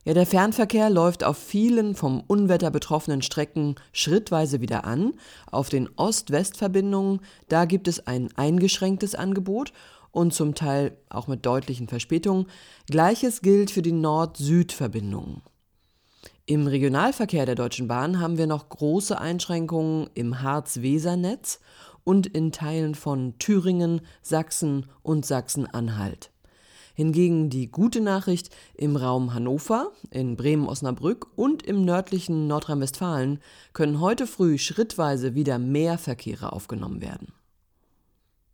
Ja, der Fernverkehr läuft auf vielen vom Unwetter betroffenen Strecken schrittweise wieder an. Auf den Ost-West-Verbindungen, da gibt es ein eingeschränktes Angebot und zum Teil auch mit deutlichen Verspätungen. Gleiches gilt für die Nord-Süd-Verbindungen. Im Regionalverkehr der Deutschen Bahn haben wir noch große Einschränkungen im Harz-Weser-Netz und in Teilen von Thüringen, Sachsen und Sachsen-Anhalt. Hingegen die gute Nachricht: im Raum Hannover, in Bremen-Osnabrück und im nördlichen Nordrhein-Westfalen können heute früh schrittweise wieder mehr Verkehre aufgenommen werden.